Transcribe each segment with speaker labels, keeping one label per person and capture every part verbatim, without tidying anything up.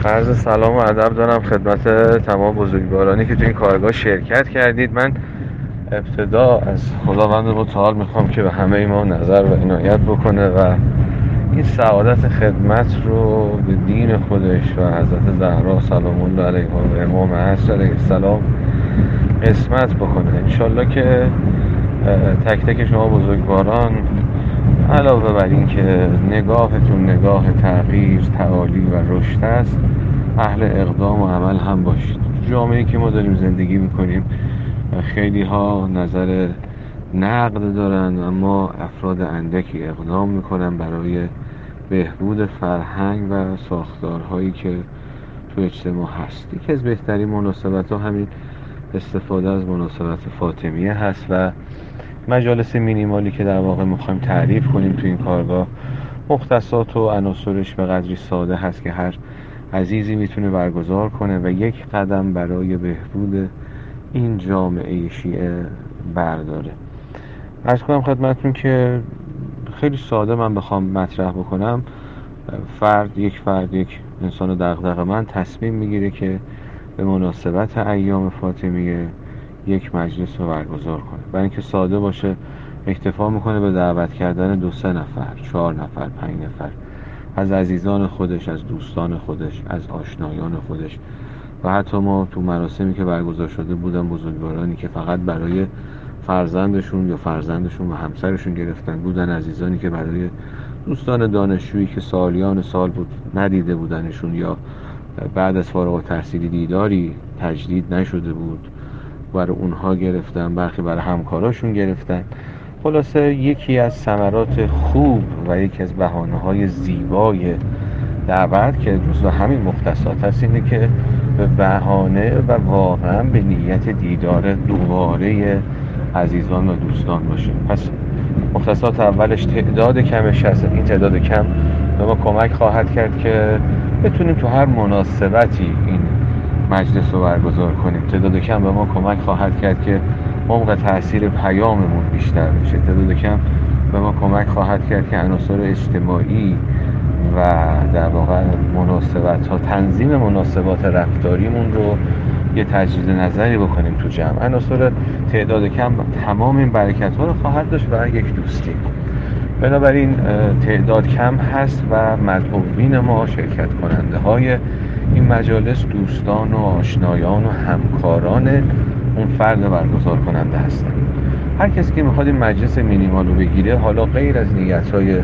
Speaker 1: عرض سلام و ادب دارم خدمت تمام بزرگوارانی که تو این کارگاه شرکت کردید. من ابتدا از خداوند متعال میخوام که به همه ما نظر و عنایت بکنه و این سعادت خدمت رو به دین خودش و حضرت زهرا سلام الله علیها و امام عصر علیه السلام قسمت بکنه. انشالله که تک تک شما بزرگواران علاوه بر این که نگاهتون نگاه تغییر، تعالی و رشد است، اهل اقدام و عمل هم باشید. جامعه‌ای که ما داریم زندگی میکنیم خیلی ها نظر نقد دارن، اما افراد اندکی اقدام میکنن برای بهبود فرهنگ و ساختارهایی که تو اجتماع هست. یکی از بهترین مناسبت ها همین استفاده از مناسبت فاطمیه هست و مجالس مینیمالی که در واقع میخوایم تعریف کنیم تو این کارگاه، مختصات و عناصرش به قدری ساده هست که هر عزیزی میتونه برگزار کنه و یک قدم برای بهبود این جامعه شیعه برداره. عرض کنم خدمتتون که خیلی ساده من بخوام مطرح بکنم، فرد یک فرد یک انسان دغدغه‌مند تصمیم میگیره که به مناسبت ایام فاطمیه یک مجلس رو برگزار کنه. برای اینکه ساده باشه اکتفا میکنه به دعوت کردن دو سه نفر، چهار نفر، پنج نفر از عزیزان خودش، از دوستان خودش، از آشنایان خودش و حتی ما تو مراسمی که برگزار شده بودن بزرگوارانی که فقط برای فرزندشون یا فرزندشون و همسرشون گرفتن بودن، عزیزانی که برای دوستان دانشجویی که سالیان سال بود ندیده بودنشون یا بعد از فارغ التحصیلی دیداری تجدید نشده بود برای اونها گرفتن، برخی برای همکاراشون گرفتن. خلاصه یکی از ثمرات خوب و یکی از بهانه‌های زیبای دعوت که جزو همین مختصات هست اینه که به بهانه و واقعا به نیت دیدار دوباره عزیزان و دوستان باشیم. پس مختصات اولش تعداد کمش هست. این تعداد کم به ما کمک خواهد کرد که بتونیم تو هر مناسبتی این مجلس رو برگزار کنیم. تعداد کم به ما کمک خواهد کرد که عمق تأثیر پیاممون بیشتر بشه. تعداد کم به ما کمک خواهد کرد که عناصر اجتماعی و در واقع مناسبت ها، تنظیم مناسبات رفتاریمون رو یه تجدید نظری بکنیم تو جمع. عناصر تعداد کم تمام این برکت ها رو خواهد داشت برای یک دوستی. بنابراین تعداد کم هست و مدعوین ما، شرکت کننده های این مجالس، دوستان و آشنایان و همکاران اون فرد برگزار کننده هستن. هر کسی که میخواد این مجلس مینیمال رو بگیره، حالا غیر از نیت‌های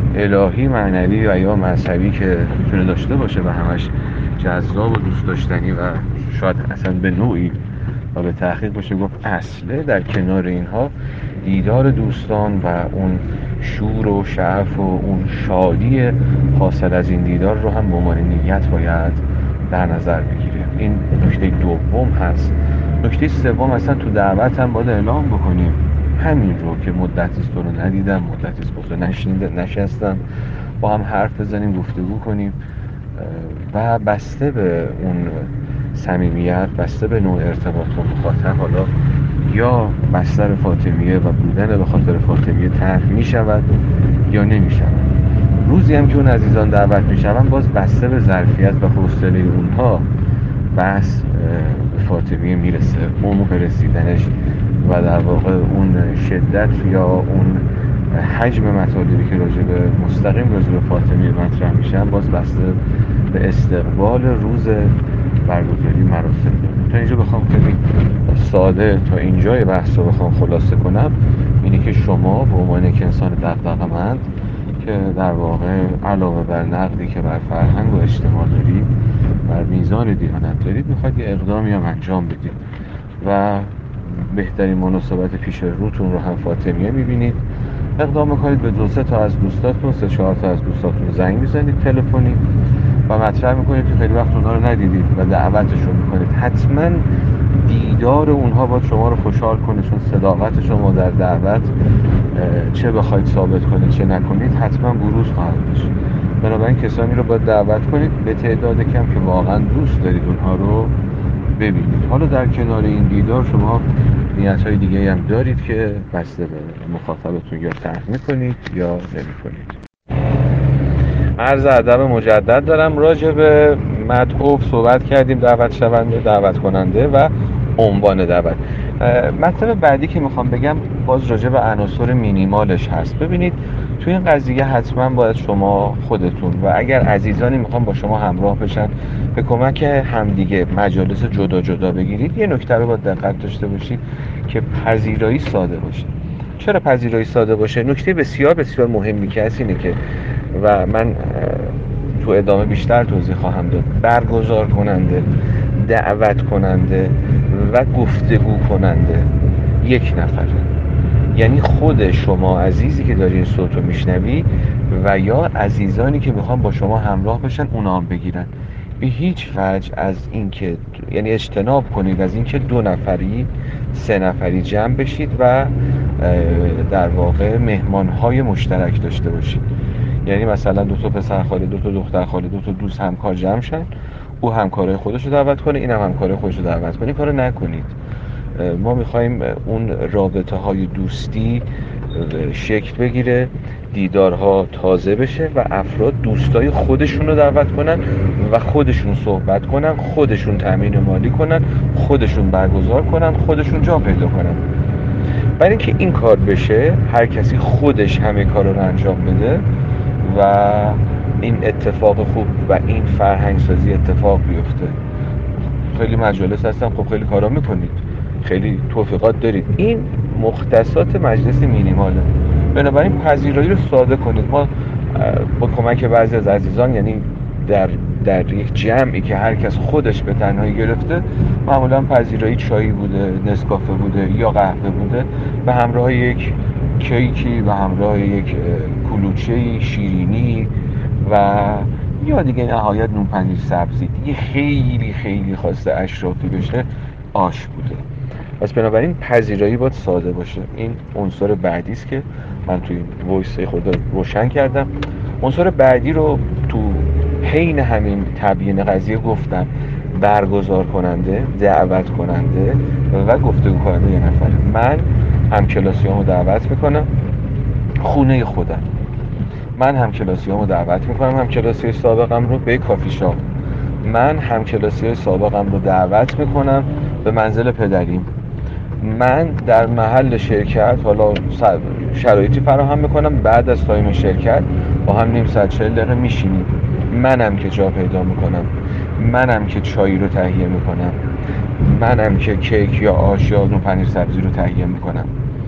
Speaker 1: الهی، معنوی و یا مذهبی که میتونه داشته باشه و همش جذاب و دوست داشتنی و شاید اصلا به نوعی و به تحقیق باشه گفت اصله، در کنار اینها دیدار دوستان و اون شور و شعف و اون شادی حاصل از این دیدار رو هم به عنوان نیت باید در نظر بگیره. این نکته دوم هست. نکته سوم اصلا تو دعوت هم باید اعلام بکنیم همین رو که مدتی است تو رو ندیدم، مدتی است با تو نشستم، با هم حرف بزنیم، گفتگو کنیم و بسته به اون صمیمیت، بسته به نوع ارتباط با مخاطب، حالا یا بستر فاطمیه و بودن به خاطر فاطمیه طرح می شود یا نمی شود. روزی هم که اون عزیزان دعوت می شود باز بسته به ظرفیت و حوصله اونها بحث به فاطمیه میرسه. عمق رسیدنش و در واقع اون شدت یا اون حجم مطالبی که راجع به مستقیم راجع به فاطمیه مطرح میشن باز بسته به استقبال روز برگزاری مراسم. تا اینجا بخوام خیلی ساده تا اینجای بحث رو بخوام خلاصه کنم، اینه که شما به عنوان یک انسان دغدغه‌مند که در واقع علاوه بر نقدی که بر فرهنگ و اجتماع دارید، بر میزان دیانت دارید، میخواید یه اقدامی هم انجام بدید و بهترین مناسبت پیش روتون رو هم فاطمیه میبینید. اقدام میکنید به دو سه تا از دوستاتون، سه چهار تا از دوستاتون زنگ میزنید تلفنی و مطرح میکنید که خیلی وقت اونها رو ندیدید و دعوتشون میکنید. حتما دیدار اونها باید شما رو خوشحال کنه، چون صداقت شما در دعوت چه بخواید ثابت کنید چه نکنید حتما بروز خواهد داشت. بنابراین کسانی رو باید دعوت کنید به تعداد کم که واقعا دوست دارید اونها رو ببینید. حالا در کنار این دیدار شما نیت‌های دیگه هم دارید که بسته به مخاطبتون یا طرح می‌کنید یا نمی‌کنید. عرض ادب مجدد دارم. راجع به مدعو صحبت کردیم، دعوت شونده، دعوت کننده و عنوان دعوت. مطلب بعدی که میخوام بگم باز راجع به عناصر مینیمالش هست. ببینید توی این قضیه حتما باید شما خودتون و اگر عزیزانی میخوان با شما همراه بشن به کمک همدیگه مجالس جدا جدا بگیرید، یه نکته رو باید دقت داشته باشید که پذیرایی ساده باشه. چرا پذیرایی ساده باشه؟ نکته بسیار بسیار مهمی که هست اینه که و من تو ادامه بیشتر توضیح خواهم داد، برگزار کننده، دعوت کننده و گفتگو کننده یک نفره. یعنی خود شما عزیزی که داری این صوت رو میشنوی و یا عزیزانی که میخوان با شما همراه بشن اونا هم بگیرن. به هیچ وجه از اینکه یعنی اجتناب کنید از اینکه دو نفری سه نفری جمع بشید و در واقع مهمانهای مشترک داشته باشید. یعنی مثلا دو تا پسر خاله، دو تا دختر خاله، دو تا دوست همکار جمع شن، او همکارای خودش رو دعوت کنه، اینم همکارای خودش رو دعوت کنه. کارو نکنید. ما میخوایم اون رابطه های دوستی شکل بگیره، دیدارها تازه بشه و افراد دوستای خودشون رو دعوت کنن و خودشون صحبت کنن، خودشون تامین مالی کنن، خودشون برگزار کنن، خودشون جا پیدا کنن. برای اینکه این کار بشه هر کسی خودش همه کار رو انجام بده و این اتفاق خوب و این فرهنگ سازی اتفاق بیفته. خیلی مجالس هستن، خب خیلی کارا میکنید، خیلی توفیقات دارید، این مختصات مجلس مینیماله. بنابراین پذیرایی رو ساده کنید. ما با کمک بعضی از عزیزان، یعنی در در یک جمعی که هر کس خودش به تنهایی گرفته، معمولا پذیرایی چایی بوده، نسکافه بوده یا قهوه بوده به همراه یک کیکی، به همراه یک کلوچه شیرینی و یا دیگه نهایت نون پنیر سبزی. دیگه خیلی خیلی خواسته اشرافی بشه آش بوده. پس بنابراین پذیرایی باید ساده باشه. این عنصر بعدی است که من توی وایس خود روشن کردم. عنصر بعدی رو تو حین همین تبیین قضیه گفتم: برگزار کننده، دعوت کننده و گفتگو کننده یه نفر. من همکلاسیامو دعوت میکنم خونه خودم، من همکلاسیامو دعوت میکنم همکلاسی سابقم رو به کافی شاپ، من همکلاسی سابقم رو دعوت میکنم به منزل پدریم، من در محل شرکت حالا شرایطی فراهم میکنم بعد از تایم شرکت با هم نیم ساعت چهل دقیقه میشینیم، منم که جا پیدا میکنم، منم که چایی رو تهیه میکنم، منم که کیک یا آش یا نون پنیر سبزی رو تهیه میکنم،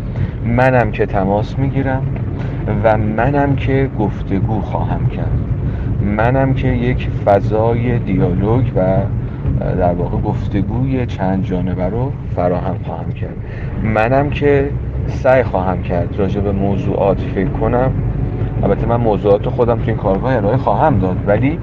Speaker 1: منم که تماس میگیرم و منم که گفتگو خواهم کرد، منم که یک فضای دیالوگ و در واقع گفتگوی چند جانبه رو فراهم خواهم کرد، منم که سعی خواهم کرد راجع به موضوعات فکر کنم. البته من موضوعات خودم تو این کارگاه ارائه خواهم داد، ولی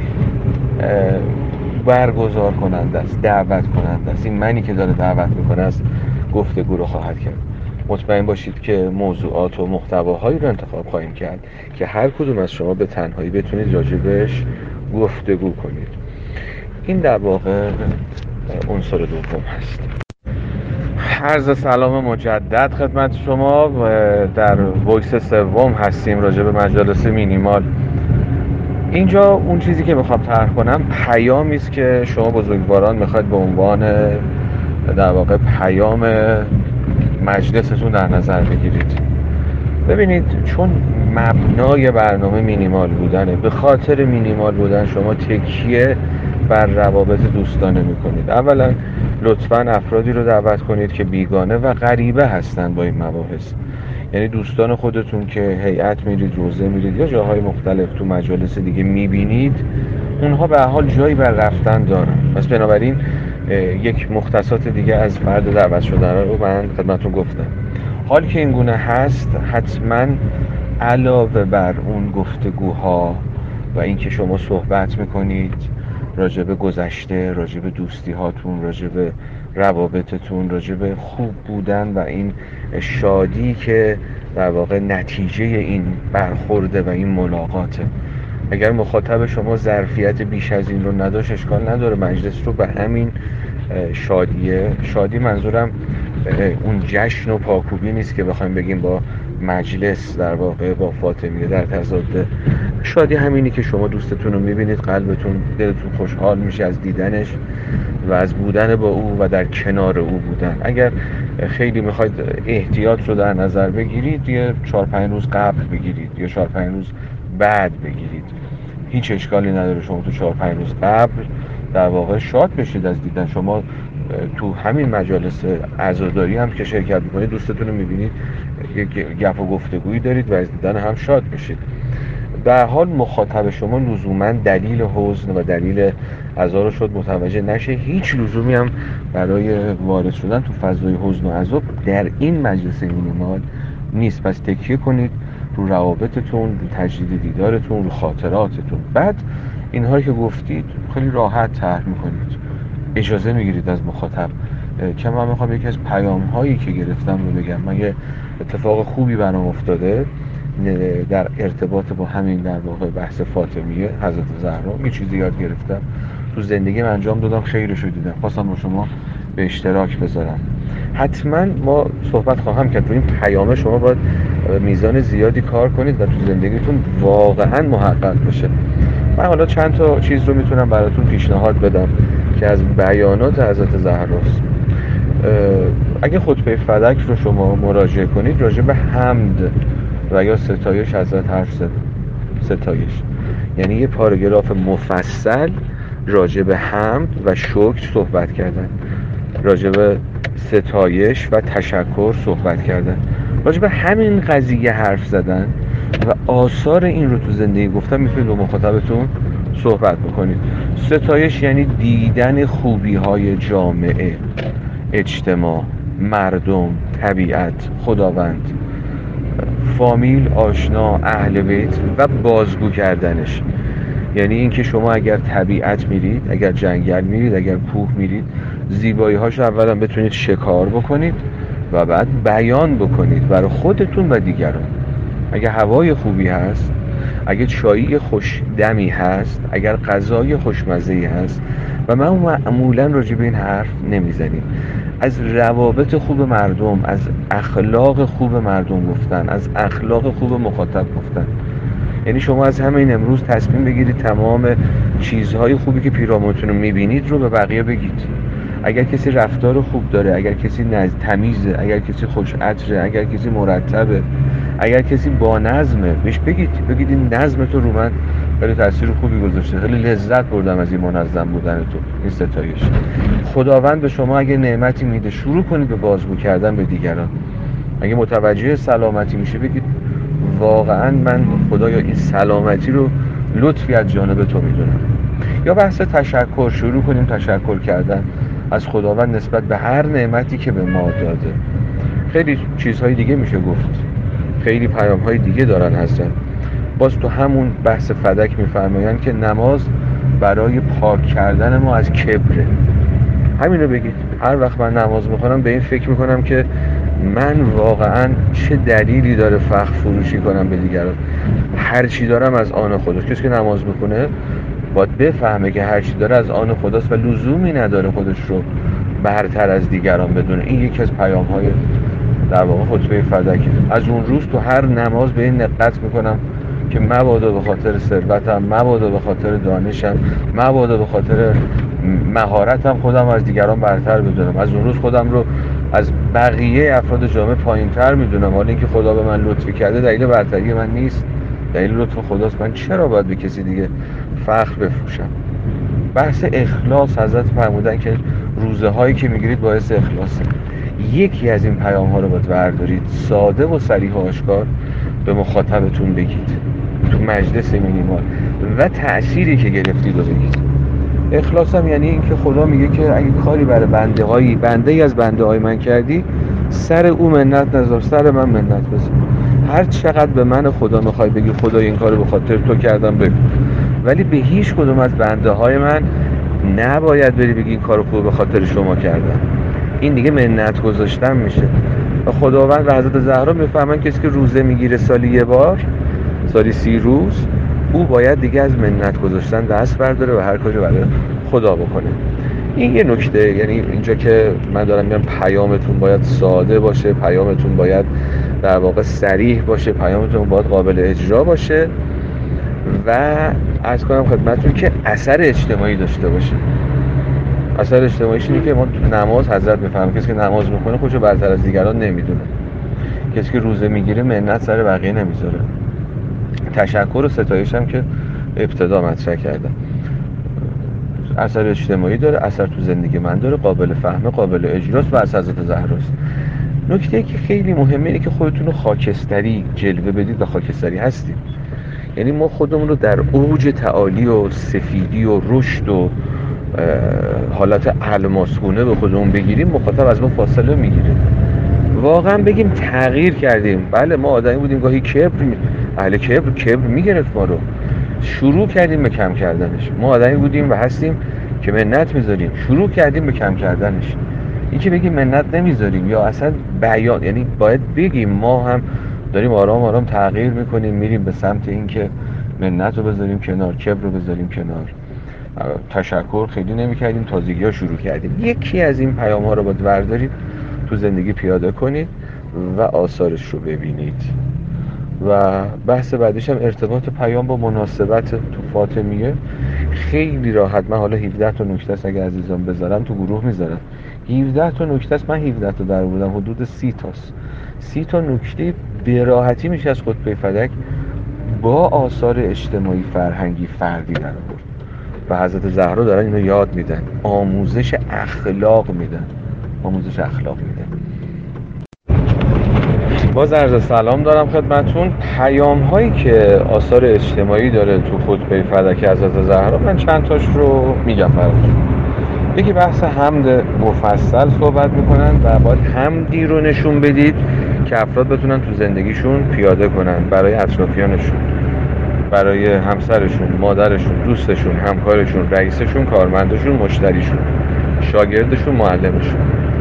Speaker 1: برگزار کننده است، دعوت کننده است. این منی که داره دعوت میکنه است گفتگو رو خواهد کرد. مطمئن باشید که موضوعات و محتواهایی رو انتخاب خواهیم کرد که هر کدوم از شما به تنهایی بتونید راجبش گفتگو کنید. این در واقع عنصر دوم هست. عرض سلام مجدد خدمت شما. در وایس سوم هستیم راجع به مجالس مینیمال. اینجا اون چیزی که میخوام طرح کنم پیامی است که شما بزرگواران میخواید به عنوان در واقع پیام مجلستون در نظر بگیرید. ببینید، چون مبنای برنامه مینیمال بودنه، به خاطر مینیمال بودن شما تکیه بر روابط دوستانه میکنید. اولا لطفاً افرادی رو دعوت کنید که بیگانه و غریبه هستن با این مباحث. یعنی دوستان خودتون که هیئت میرید، روزه میرید یا جاهای مختلف تو مجالس دیگه میبینید، اونها به حال جایی بر رفتن دارن. پس بنابراین یک مختصات دیگه از فرد دعوت شدن رو من خدمتتون گفتم. حال که این گونه هست، حتما علاوه بر اون گفتگوها و اینکه شما صحبت میکنید راجع به گذشته، راجع به دوستی هاتون، راجع به روابطتون، راجع به خوب بودن و این شادی که در واقع نتیجه این برخورده و این ملاقاته. اگر مخاطب شما ظرفیت بیش از این رو نداشت، اشکال نداره، مجلس رو به همین شادیه، شادی منظورم اون جشن و پاکوبی نیست که بخوایم بگیم با مجلس در واقع با فاطمیه در تضاده. شادی همینی که شما دوستتون رو میبینید، قلبتون دلتون خوشحال میشه از دیدنش و از بودن با او و در کنار او بودن. اگر خیلی میخواید احتیاط رو در نظر بگیرید، یه چهار پنج روز قبل بگیرید یا چهار پنج روز بعد بگیرید، هیچ اشکالی نداره. شما تو چهار پنج روز قبل در واقع شاد بشید از دیدن. شما تو همین مجالس عزاداری هم که شرکت میکنید، دوستتون رو میبینید، یک گپ و گفتگویی دارید و از دیدن هم شاد بشید. در حال مخاطب شما لزوما دلیل حزن و دلیل عزا رو شد متوجه نشه. هیچ لزومی هم برای وارد شدن تو فضای حزن و عذاب در این مجلس مینیمال نیست. پس تکیه کنید رو روابطتون، رو تجدید دیدارتون، رو خاطراتتون. بعد اینهایی که گفتید خیلی راحت طرح میکنید، اجازه میگیرید از مخاطب. که من میخوام یکی از پیام هایی که گرفتم رو بگم. من یه اتفاق خوبی برام افتاده در ارتباط با همین در واقع بحث فاطمیه حضرت زهرا. یه چیزی یاد گرفتم تو زندگیم انجام دادم، خیرش رو دیدم، خواستم با شما به اشتراک بذارم. حتما ما صحبت خواهم کرد. روی این پیامه شما باید میزان زیادی کار کنید و تو زندگیتون واقعا محقق بشه. من حالا چند تا چیز رو میتونم براتون پیشنهاد بدم که از بیانات حضرت زهراست. اگه خطبه فدک رو شما مراجعه کنید، راجع به حمد و یا ستایش حضرت حرف زد. ستایش یعنی یه پاراگراف مفصل راجع به حمد و شکر صحبت کردن، راجع به ستایش و تشکر صحبت کردن، راجع به همین قضیه حرف زدن و آثار این رو تو زندگی گفتن. میتونید با مخاطبتون صحبت بکنید. ستایش یعنی دیدن خوبی های جامعه، اجتماع، مردم، طبیعت، خداوند، فامیل، آشنا، اهل بیت و بازگو کردنش. یعنی اینکه شما اگر طبیعت میرید، اگر جنگل میرید، اگر کوه میرید، زیبایی هاشو اولا بتونید شکار بکنید و بعد بیان بکنید برای خودتون و دیگران. اگر هوای خوبی هست، اگر چایی خوش دمی هست، اگر غذای خوشمزه‌ای هست، و من معمولا راجع به این حرف نمیزنیم، از روابط خوب مردم، از اخلاق خوب مردم گفتن، از اخلاق خوب مخاطب گفتن. یعنی شما از همین امروز تصمیم بگیرید تمام چیزهای خوبی که پیرامونتون رو میبینید رو به بقیه بگید. اگر کسی رفتار خوب داره، اگر کسی تمیزه، اگر کسی خوش عطره، اگر کسی مرتبه، اگر کسی با نظمه، بهش بگید بگید این نظم تو رو من خیلی تاثیر خوبی گذاشته، خیلی لذت بردم از این منظم بودن تو. این ستایش. خداوند به شما اگه نعمتی میده، شروع کنید به بازگو کردن به دیگران. اگه متوجه سلامتی میشه، بگید واقعا من خدایا این سلامتی رو لطفی از جانب تو میدونم. یا بحث تشکر، شروع کنیم تشکر کردن از خداوند نسبت به هر نعمتی که به ما داده. خیلی چیزهای دیگه میشه گفت، خیلی پیام‌های دیگه دارن هستن. باز تو همون بحث فدک میفرمایند که نماز برای پاک کردن ما از کبره. همین رو بگید. هر وقت من نماز میخونم به این فکر میکنم که من واقعا چه دلیلی داره فخر فروشی کنم به دیگران. هر چی دارم از آن خداست. کسی که نماز میخونه باید بفهمه که هر چی داره از آن خداست و لزومی نداره خودش رو برتر از دیگران بدونه. این یکی از پیام‌های در واقع خطبه فدکه. از اون روز تو هر نماز به این دقت میکنم که مبادا به خاطر ثروتم، مبادا به خاطر دانشم، مبادا به خاطر مهارتم خودم از دیگران برتر بدونم. از اون روز خودم رو از بقیه افراد جامعه پایین‌تر میدونم. حالا اینکه خدا به من لطفی کرده دلیل برتری من نیست، دلیل لطف خداست. من چرا باید به کسی دیگه فخر بفروشم؟ بحث اخلاص، حضرت فرمودن که روزه هایی که میگیرید باعث اخلاصه. یکی از این پیام ها رو باید بردارید، ساده و صریح و آشکار به مخاطبتون بگید تو مجلس مینیمال و تأثیری که گرفتید رو بگید. اخلاص هم یعنی این که خدا میگه که اگه کاری برای بنده هایی بنده ای از بنده های من کردی، سر او منت نذار، سر من منت بذار. هر چقدر به من خدا میخوای بگی خدا این کارو به خاطر تو کردم بگو، ولی به هیچ کدوم از بنده های من نباید بری بگی این کارو خوب به خاطر شما کردم. این دیگه منت گذاشتن میشه. و خداوند و حضرت زهرا میفهمن کسی که روزه میگیره سالی یه بار، سالی سی روز، او باید دیگه از منت گذاشتن دست برداره و هر کاری برای خدا بکنه. این یه نکته. یعنی اینجا که من دارم میگم پیامتون باید ساده باشه، پیامتون باید در واقع صریح باشه، پیامتون باید قابل اجرا باشه و عرض کنم خدمتتون که اثر اجتماعی داشته باشه. اثر اجتماعیش اینه که ما نماز حضرت میفهمه کسی که نماز میکنه خودشو برتر از دیگران نمیدونه، کسی که روزه میگیره منت سر بقیه نمیذاره. تشکر و ستایش هم که ابتدا مطرح کردم، اثر اجتماعی داره، اثر تو زندگی من داره، قابل فهمه، قابل اجراست و از حضرت زهراست. نکته که خیلی مهمه اینه که خودتون رو خاکستری جلوه بدید و خاکستری هستید. یعنی ما خودمون رو در اوج تعالی و سفیدی و رشد و حالت الماسگونه به خودمون بگیریم، مخاطب از ما فاصله میگیره. واقعا بگیم تغییر کردیم. بله ما آدمی بودیم گاهی کبر، اهل کبر کبر میگرفت ما رو، شروع کردیم به کم کردنش. ما آدمی بودیم و هستیم که منت میذاریم، شروع کردیم به کم کردنش. این که بگیم منت نمیذاریم یا اصلا بیان، یعنی باید بگیم ما هم داریم آرام آرام تغییر میکنیم، میریم به سمت این که منت رو بذاریم کنار، کبر رو بذاریم کنار، تشکر خیلی نمیکردیم، تازگی ها شروع کردیم. یکی از این پیام ها رو باید بردارید تو زندگی پیاده کنید و آثارش رو ببینید. و بحث بعدش هم ارتباط پیام با مناسبت تو فاطمیه خیلی راحت. من حالا هفده تا نکته است اگه عزیزان بذارم تو گروه میذارم، هفده تا نکته است، من هفده تا در بودم، حدود سی تاست، سی تا نکته به راحتی میشه از خطبه فدک با آثار اجتماعی فرهنگی فردی در آورد و حضرت زهرا دارن اینو یاد میدن، آموزش اخلاق میدن، آموزش اخلاق میدن. باز عرض سلام دارم خدمتون. پیام هایی که آثار اجتماعی داره تو خطبه فدک حضرت زهرا، من چند تاش رو میگم براتون. یکی بحث حمد مفصل صحبت میکنن و باید حمدی رو نشون بدید که افراد بتونن تو زندگیشون پیاده کنن برای اطرافیانشون، برای همسرشون، مادرشون، دوستشون، همکارشون، رئیسشون، کارمندشون، مشتریشون، شاگردشون، معلمشون.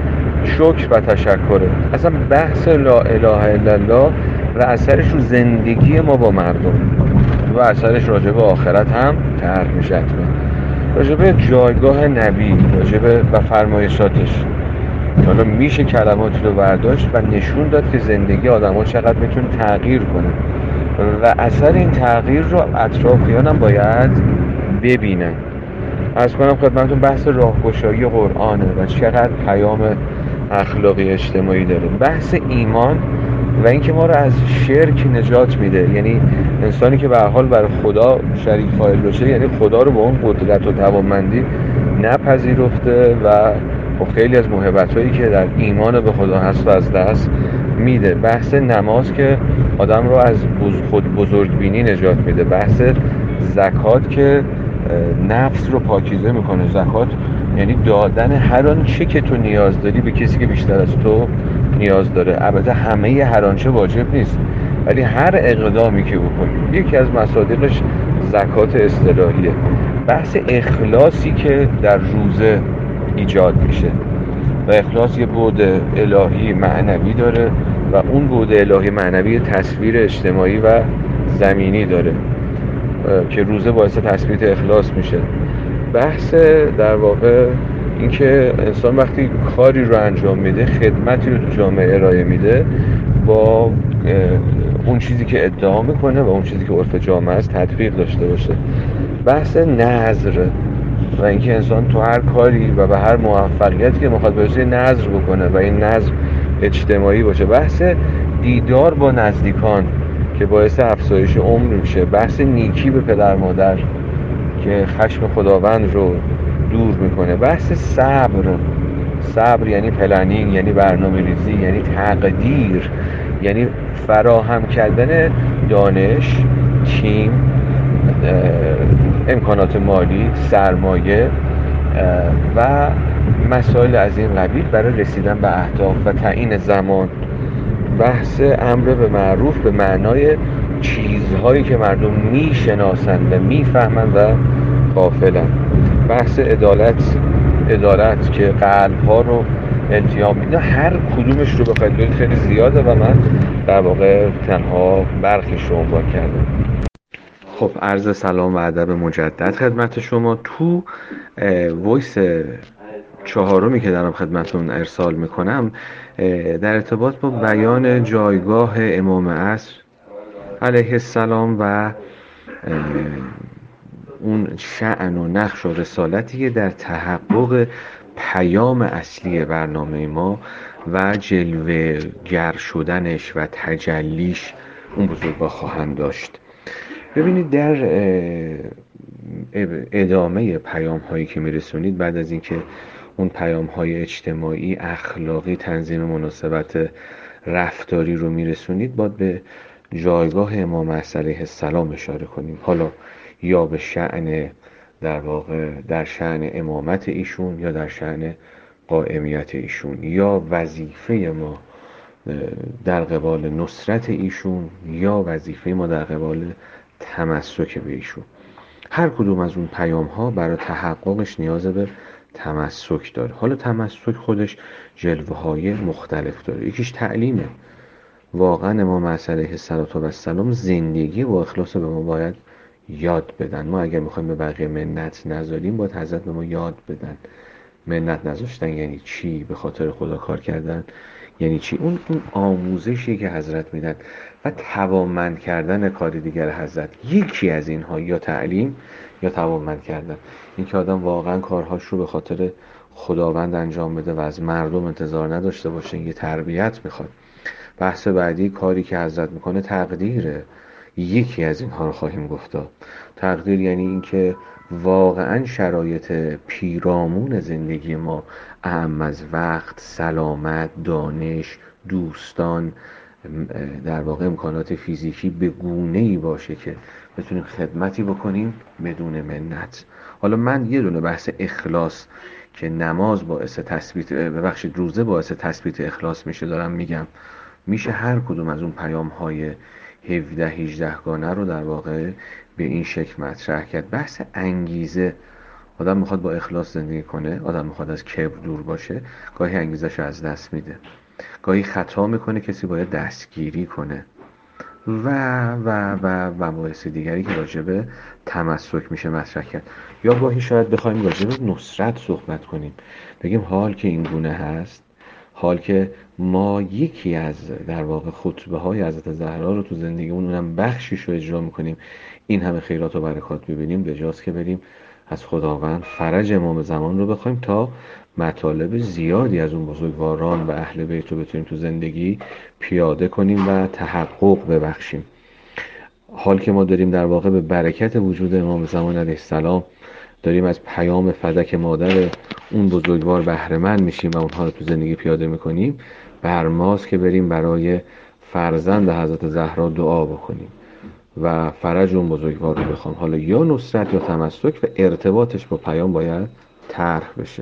Speaker 1: شکر و تشکره. اصلا بحث لا اله الا الله و اثرش رو زندگی ما با مردم و اثرش راجع به آخرت هم طرح میشه، راجع به جایگاه نبی، راجع به و فرمایشاتش. حالا میشه کلماتی رو برداشت و نشون داد که زندگی آدم‌ها چقدر میتونه تغییر کنه و اثر این تغییر رو اطرافیان هم باید ببینن. عرض کنم خدمتتون بحث راهگشایی قرآنه و چقدر پیام اخلاقی اجتماعی داره. بحث ایمان و اینکه ما رو از شرک نجات میده، یعنی انسانی که به هر حال برای خدا شریک فاعل باشه، یعنی خدا رو با اون قدرت و توانمندی نپذیرفته و خب خیلی از موهبت‌هایی که در ایمان به خدا هست و از دست میده. بحث نماز که آدم رو از خود بزرگبینی نجات میده. بحث زکات که نفس رو پاکیزه میکنه. زکات یعنی دادن هر آنچه که تو نیاز داری به کسی که بیشتر از تو نیاز داره. البته همه هر آنچه واجب نیست، ولی هر اقدامی که بکنی. یکی از مصادیقش زکات اصطلاحیه. بحث اخلاصی که در روزه ایجاد میشه و اخلاص یه بعد الهی معنوی داره و اون بعد الهی معنوی تصویر اجتماعی و زمینی داره که روزه باعث تثبیت اخلاص میشه. بحث در واقع اینکه انسان وقتی کاری رو انجام میده، خدمتی رو تو جامعه ارائه میده، با اون چیزی که ادعا میکنه و اون چیزی که عرف جامعه است تطبیق داشته باشه. بحث نذر و اینکه انسان تو هر کاری و به هر موفقیتی که میخواد برسه نذر بکنه و این نذر اجتماعی باشه. بحث دیدار با نزدیکان که باعث افزایش عمر میشه. بحث نیکی به پدر مادر که خشم خداوند رو دور میکنه. بحث صبر، صبر یعنی پلنینگ، یعنی برنامه ریزی، یعنی تقدیر، یعنی فراهم کردن دانش، تیم، امکانات مالی، سرمایه و مسائل از این قبیل برای رسیدن به اهداف و تعیین زمان. بحث امر به معروف به معنای چیزهایی که مردم میشناسند و میفهمند و غافلند. بحث عدالت، عدالت که قلب‌ها رو التیام میده. هر کدومش رو بخواید بگید خیلی زیاده و من در واقع تنها برخیش رو عنوان کردم. خب عرض سلام و ادب مجدد خدمت شما. تو وایس چهارمی که دارم خدمتون ارسال میکنم در ارتباط با بیان جایگاه امام عصر علیه السلام و اون شأن و نقش و رسالتی که در تحقق پیام اصلی برنامه ما و جلوه گر شدنش و تجلیش اون بزرگوار خواهند داشت. ببینید در ادامه پیام هایی که میرسونید، بعد از اینکه اون پیام های اجتماعی، اخلاقی، تنظیم مناسبت رفتاری رو میرسونید، باید به جایگاه امام عصر علیه السلام اشاره کنیم. حالا یا به شأن در واقع در شأن امامت ایشون، یا در شأن قائمیت ایشون، یا وظیفه ما در قبال نصرت ایشون، یا وظیفه ما در قبال تمسک به ایشون. هر کدوم از اون پیام ها برای تحققش نیاز به تمسک داره. حالا تمسک خودش جلوه های مختلف داره. یکیش تعلیمه. واقعا امام عصر علیه السلام زندگی با اخلاص به ما باید یاد بدن. ما اگر میخوایم به بقیه منت نذاریم، باید حضرت به ما یاد بدن. منت نذاشتن یعنی چی؟ به خاطر خدا کار کردن یعنی چی؟ اون اون آموزشی که حضرت میدن و توانمند کردن کار دیگر حضرت، یکی از اینها یا تعلیم یا توانمند کردن. این که آدم واقعا کارهاش رو به خاطر خداوند انجام بده و از مردم انتظار نداشته باشه، یه تربیت میخواد. بحث بعدی کاری که حضرت میکنه تقدیره. یکی از اینها رو خواهیم گفتا. تقدیر یعنی این که واقعا شرایط پیرامون زندگی ما، اهم از وقت، سلامت، دانش، دوستان، در واقع امکانات فیزیکی به گونه‌ای باشه که بتونیم خدمتی بکنیم بدون منت. حالا من یه دونه بحث اخلاص که نماز باعث تثبیت، ببخشید روزه باعث تثبیت اخلاص میشه دارم میگم. میشه هر کدوم از اون پیام های هفده هجده گانه رو در واقع به این شکل مطرح کرد. بحث انگیزه، آدم میخواد با اخلاص زندگی کنه، آدم میخواد از کبر دور باشه، گاهی انگیزش رو از دست میده، گاهی خطا میکنه، کسی باید دستگیری کنه و و و و مباحث دیگری که راجبه تمسک میشه مطرح کرد. یا گاهی شاید بخوایم راجبه نصرت صحبت کنیم، بگیم حال که این گونه هست، حال که ما یکی از در واقع خطبه های حضرت زهرا رو تو زندگیمون، اونم بخشیش رو اجرا میکنیم، این همه خیرات و برکات ببینیم، به جاست که بریم از خداوند فرج امام زمان رو بخوایم تا مطالب زیادی از اون بزرگواران و اهل بیت رو بتونیم تو زندگی پیاده کنیم و تحقق ببخشیم. حال که ما داریم در واقع به برکت وجود امام زمان علیه السلام داریم از پیام فدک مادر اون بزرگوار بهره مند میشیم و اونها رو تو زندگی پیاده میکنیم، بر ماست که بریم برای فرزند حضرت زهرا دعا بکنیم و فرج اون بزرگوار رو بخوام. حالا یا نصرت یا تمسک و ارتباطش با پیام باید طرح بشه.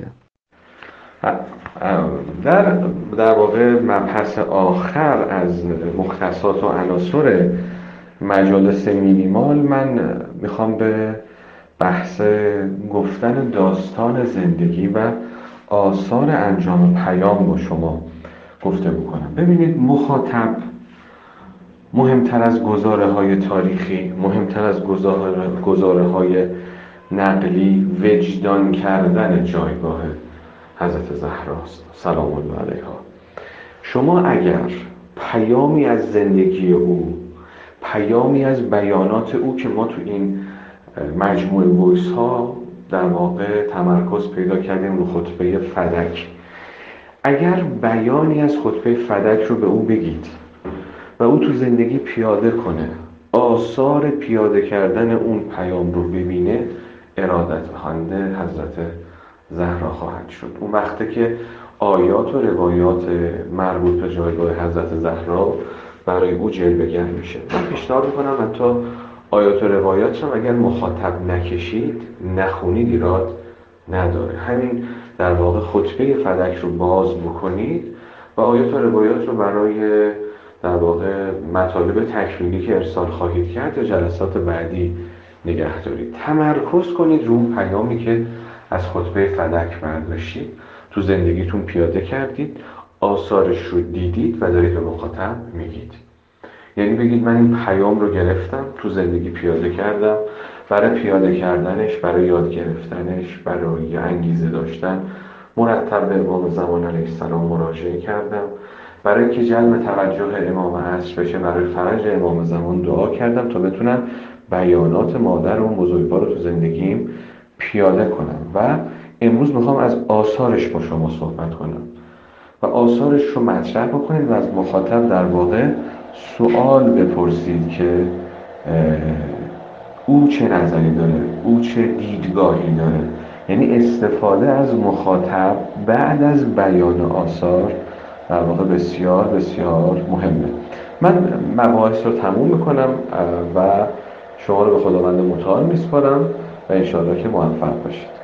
Speaker 1: در در واقع مبحث آخر از مختصات و عناصر مجالس مینیمال، من میخوام به بحث گفتن داستان زندگی و آثار انجام پیام با شما گفته بکنم. ببینید، مخاطب مهمتر از گزاره های تاریخی، مهمتر از گزاره های نقلی، وجدان کردن جایگاه حضرت زهراست سلام الله علیها. شما اگر پیامی از زندگی او، پیامی از بیانات او که ما تو این مجموعه وایس ها در واقع تمرکز پیدا کردیم رو خطبه فدک، اگر بیانی از خطبه فدک رو به او بگید و او تو زندگی پیاده کنه، آثار پیاده کردن اون پیام رو ببینه، ارادتمند حضرت زهرا خواهد شد. اون وقته که آیات و روایات مربوط به جایگاه حضرت زهرا برای او جلوه‌گر میشه. من پیشنهاد میکنم حتی آیات و روایات هم اگر مخاطب نکشید، نخونید، ایراد نداره. همین در واقع خطبه فدک رو باز بکنید و آیات و روایات رو برای در واقع مطالب تکمیلی که ارسال خواهید کرد یا جلسات بعدی نگه دارید. تمرکز کنید رو پیامی که از خطبه فدک برداشتید، تو زندگیتون پیاده کردید، آثارش رو دیدید و دارید به مخاطب میگید. یعنی بگید من این پیام رو گرفتم، تو زندگی پیاده کردم، برای پیاده کردنش، برای یاد گرفتنش، برای انگیزه داشتن مرتب به امام زمان علیه السلام مراجعه کردم. برای که جلب توجه امام عصر بشه، برای فرج امام زمان دعا کردم تا بتونم بیانات مادر اون بزرگوار رو تو زندگیم پیاده کنم. و امروز میخوام از آثارش با شما صحبت کنم و آثارش رو مطرح بکنید و از مخاطب در واقع سوال بپرسید که او چه نظری داره، او چه دیدگاهی داره. یعنی استفاده از مخاطب بعد از بیان آثار در واقع بسیار بسیار مهمه. من مباحث رو تموم میکنم و شما رو به خداوند متعال میسپارم و انشاءالله که موفق باشید.